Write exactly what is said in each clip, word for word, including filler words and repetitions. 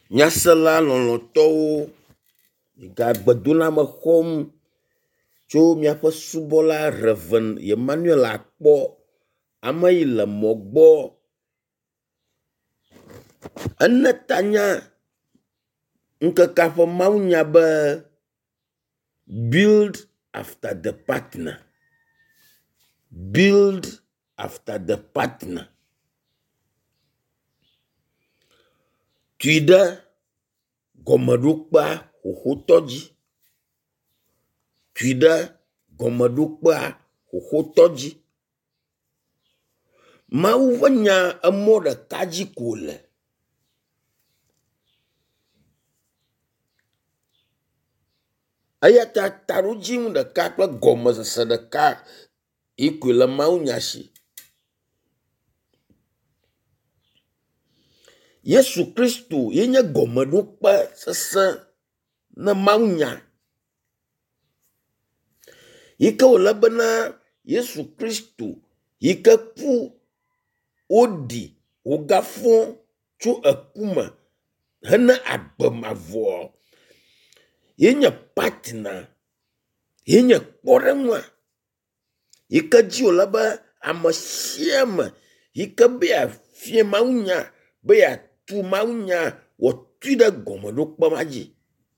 Nyasela lɔlɔ̃tɔwo gagbedona me xɔm tso miaƒe subɔla Reverend Emmanuel Akpɔ, ame yi le mɔ gbɔ. Ene tanya ŋkeke ƒe mawunya be build after the partner. Build after the partner. Tui ɖe gɔmeɖokpea xoxotɔ dzi. Tui ɖe gɔmeɖokpea xoxotɔ dzi. Mawu ƒe nya emɔ ɖeka dzi ko le. Eya ta taɖodzinu ɖeka kple gɔmezese ɖeka yi koe le mawunya si. Yesu Kristo yenye gɔmeɖokpe sesẽ ne mawunya. Yike wòle bena Yesu Kristo yike ku woɖi wògafɔ tso ekume hene agbe mavɔ. Yenye partner, yenye kpɔɖeŋua yike dzi wòle be ame sia ame yike be yeafia mawunya, be yeatu mawunya wòtui ɖe gɔmeɖokpe ma dzi.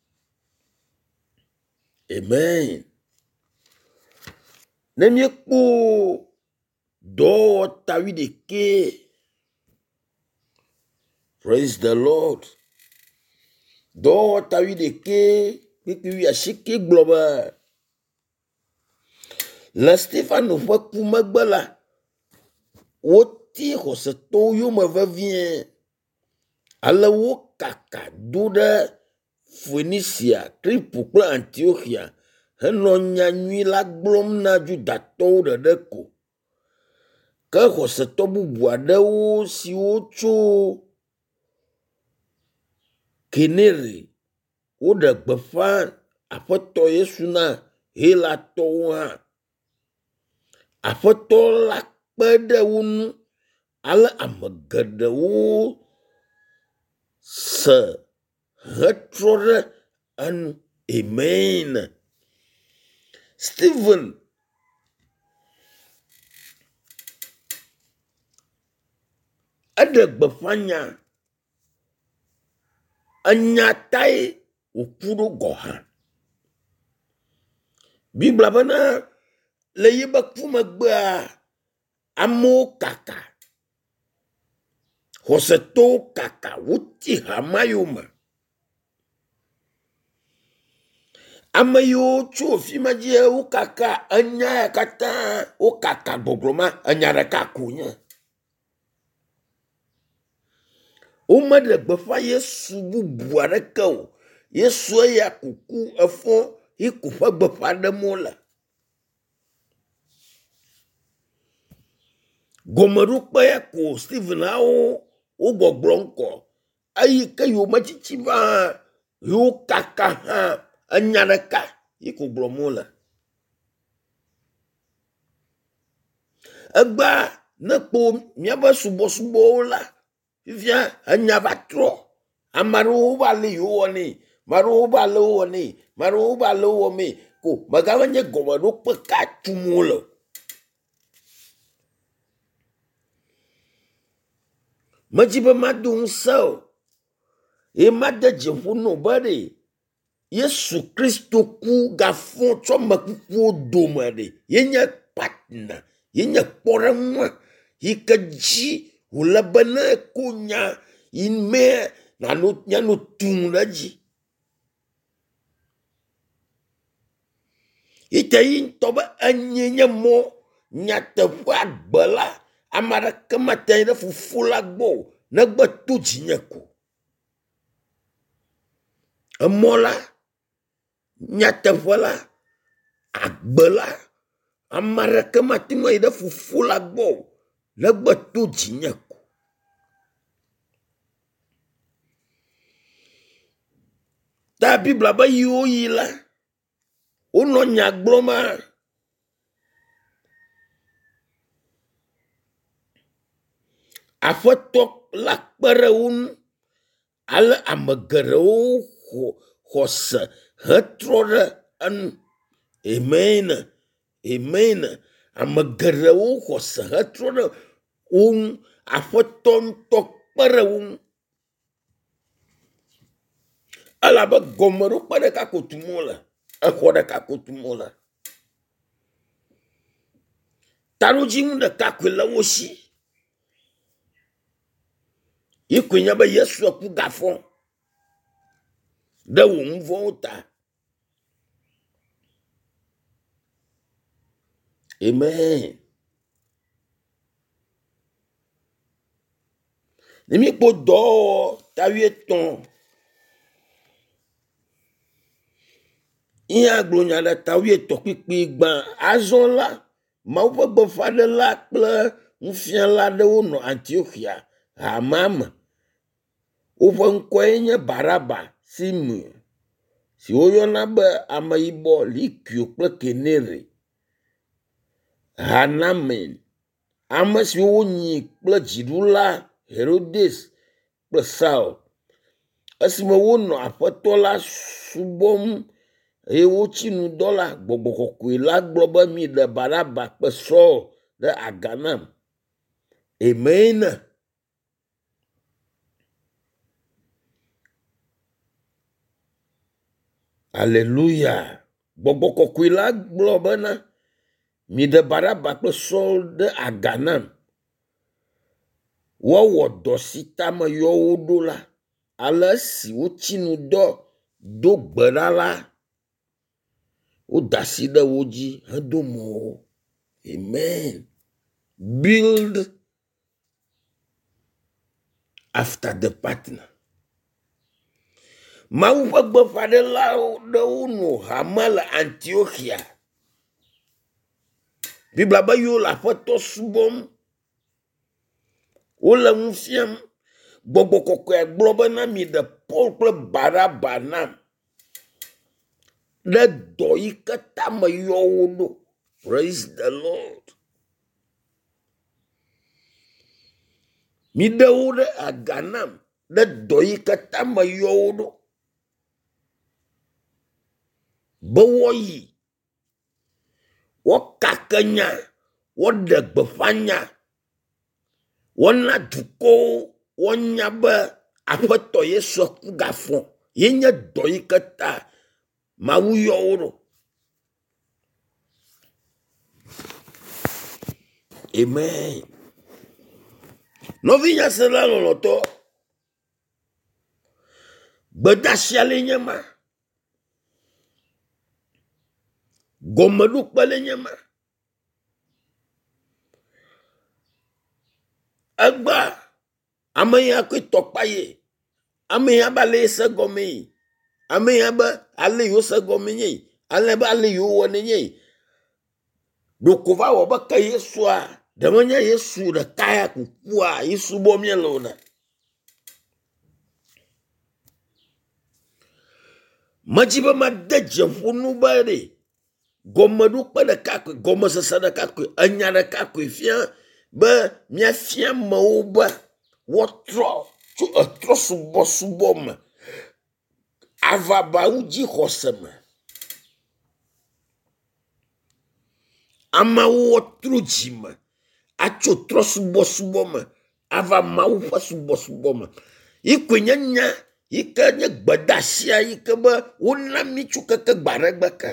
Amen. Ne míekpɔ dɔwɔwɔ tawi ɖeke. Praise the Lord. Dɔwɔwɔ tawi ɖeke kpekpe asike gblɔ be le Stefano ƒe ku megbe la, woti xɔsetɔwo yome vevie. Ale wo kaka do ɖe Phoenicia, Kripo kple Antiochia henɔ nyanyui la gblɔm na Judatɔwo ɖeɖe ko. Ke xɔsetɔ bubu aɖewo siwo tso Kenere woɖe gbeƒã Aƒetɔ Yesu na Helatɔwo hã. Aƒetɔ la kpe ɖe wo ŋu ale ame geɖewo se hetrɔ ɖe enu. Amen. Stephen eɖe gbeƒã nya. Enya tae wòku ɖo gɔ hã. Bibla bena le yibe ku megbea amewo kaka. Xɔsetɔwo kaka woti hama yome. Ame yiwo tso fi ma dzi wo kaka enya ya katã wo kaka gbɔgblɔ ma enya ɖeka ko nye. Womeɖe gbeƒã Yesu bubu aɖeke o. Yesu ya kuku efɔ yi ko ƒe gbeƒã ɖem wole. Gɔmeɖokpe ya ko Stephen hawo wo gbɔgblɔ ŋkɔ. Eyi ke yiwo metsitsi va yiwo kaka hã enya ɖeka yi ko gblɔm wole. Egba ne kpo míabe subɔsubɔwo la, fifia enya va trɔ. Ame aɖewo va le yiwo wɔnɛ, ame aɖewo va le wo wɔnɛ, ame aɖewo va le wo wɔmee ko megava nye gɔmeɖokpe ka tum wole. Medzi be mado ŋusẽ o. Ye made dzeƒo no be ɖe Yesu Kristo ku gafɔ tsɔ mekukuwo dome ɖe. Yenye partner, yenye kpɔɖeŋua yike dzi wòle be ne ko nya yi me nano nyano tum ɖe dzi. Ite yi ŋutɔ be enye nye mɔ nyateƒe agbe la. Ame aɖeke mate ɖe Fofo la gbɔ o negbe to dzinye ko. Emɔ la, nyateƒe la, agbe la, ame aɖeke mate ŋu ayi ɖe Fofo la gbɔ o negbe to dzinye ko. Ta Bibla be yiwo yi la, wonɔ nya gblɔm a. Aƒetɔ la kpe ɖe wo ŋu ale ame geɖewo xɔ xɔse hetrɔ ɖe enu. Amen. Amen. Ame geɖewo xɔse hetrɔ ɖe wo ŋu. Aƒetɔ ŋutɔ kpe ɖe wo ŋu. Elabe gɔmeɖokpe ɖeka ko tum wole. Exɔ ɖeka ko tum wole. Taɖodzinu ɖeka koe le wo si. Yi koe nye be Yesu ku gafɔ ɖe wo nu vɔ̃wo ta. Amen. Nimi kpo dɔwɔwɔ tawi etɔ̃. Iya gblɔ nya ɖe tawi etɔ̃ kpikpi gbã. Azɔ la, Mawu ƒe gbeƒãɖela kple nufiala aɖewo nɔ Antiochia hamea me. Woƒe ŋkɔe nye Baraba, Simeon, si woyɔna be ameyibɔ Likio kple Kenere, Hanamen, ame siwo wonyi kple dziɖula Herodes kple Saul. Esime wonɔ aƒetɔ la subɔm eye wotsi nu dɔ la, Gbɔgbɔ Kɔkɔe la gblɔ be miɖe Baraba kple Saul ɖe aga nam. Amen. Alleluia. Gbɔgbɔ Kɔkɔe la gblɔ bena miɖe Baraba kple Saul ɖe aga nam. Woawɔ dɔ si ta me yɔ wo ɖo la. Ale esi wotsi nu dɔ do gbe ɖa la, woda asi ɖe wo dzi hedo mo wo. Amen. Build after the partner. Mawu ƒe gbeƒãɖelawo ɖewo nɔ hame le Antiochia. Bibla be yewo le aƒetɔ subɔm. Wole ŋu fiam. Gbɔgbɔ Kɔkɔe gblɔ be na mi ɖe Paul kple Baraba nam. Ɖe dɔ yi ke ta me yɔ wo ɖo. Praise the Lord. Mi ɖe wo ɖe aga nam. Ɖe dɔ yi ke ta me yɔ wo ɖo. Be woyi. Wokake nya. Woɖe gbeƒã nya. Wona dukɔwo wonya be aƒetɔ Yesu ku gafɔ. Ye nye dɔ yi ke ta Mawu yɔ wo ɖo. Amen. Novi nyasela lɔlɔtɔ. Gbedasia le nye ma. Gɔmeɖokpe le nye ma. Egba ame ya koe tɔkpa ye. Ame ya ba le se gɔme yi. Ame ya be ale yo se gɔme nye. Ale be ale yo wɔ ne nye. Ɖoko va wɔ be ke Yesua, ɖeme nye Yesu ɖeka ya kukua, Yesu bɔ mie le ona. Medzi be ma de dzeƒo nu be ɖe. Gɔmeɖokpe ɖeka koe, gɔmesese ɖeka koe, enya ɖeka koe fia be mia fia mewo be wotrɔ tso etrɔ subɔ subɔ me. Ava bawu dzi xɔse me. Amawo wotro dzi me. Atso trɔ subɔ subɔ me. Ava Mawu ƒe subɔ subɔ me. Ikoe nye nya, yike nye gbedasia yike be wona mi tso keke gbaɖegbe ke.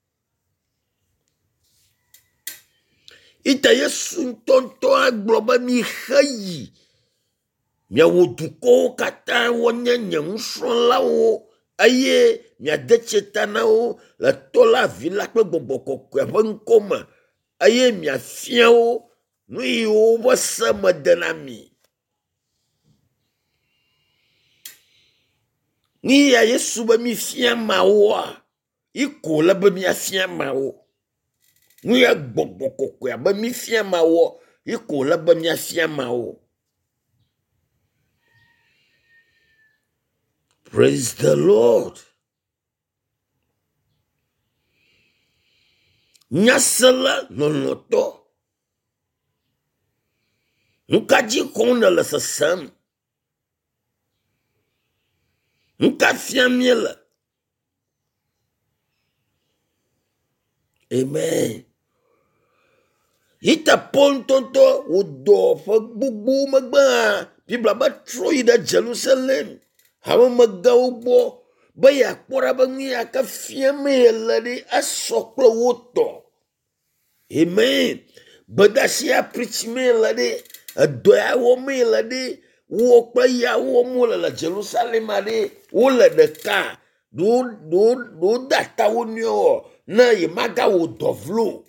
Ite Yesu ŋutɔ agblɔ be mi xe yi. Miawo dukɔwo katã wonye nye nusrɔ̃lawo eye miade tseta na wo le tɔ la vi la kple Gbɔgbɔ Kɔkɔe ƒe ŋkɔme eye miafia wo nu yiwo be se me de na mi. Ni ya Yesu be mi fia mawoa, iko le be mi afia mawo. Nu ya Gbɔgbɔ Kɔkɔe be mi fia mawo, iko le be mi afia mawo. Praise the Lord. Nyasela lɔlɔtɔ. Nukadzi xɔm ne le sesem. Nka fiamiela. Amen. Ita pon tonto udo fa bubu magba. People ba troy da Jerusalem. Hawa maga ubo. Ba ya kpora ba ngi aka fiamiela di asoklo woto. Amen. Badasia preach me la de. Adoya wo me la de. Wo kwa ya wo mo la Jerusalem ade. Wo la de ka. Do do do data wo nyo. Na ye maga wo dovlo.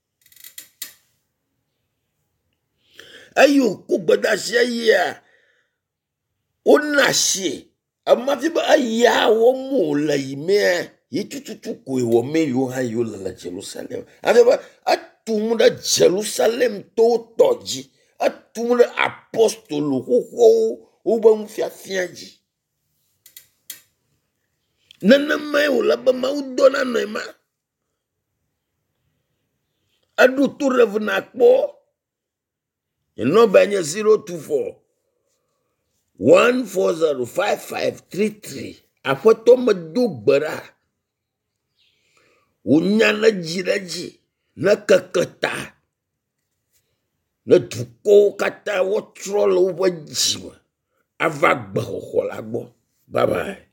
Ayo ku badasia ya. Onashi. Amati ba aya wo mo la ime. Ye tututu ko wo me yo ha yo la Jerusalem. Ade ba atumda Jerusalem to toji. Atumda apostolo ho ho o ba mfia fiaji. Nana mai o la ba ma udona no ma. Adu tu revna kpo. You know banya zero two four one four zero five five three three. Afoto madu bara. Unyana jiraji na kakata. Na tuko kata wo troll over jima. Avagba ho ho lagbo. Bye bye.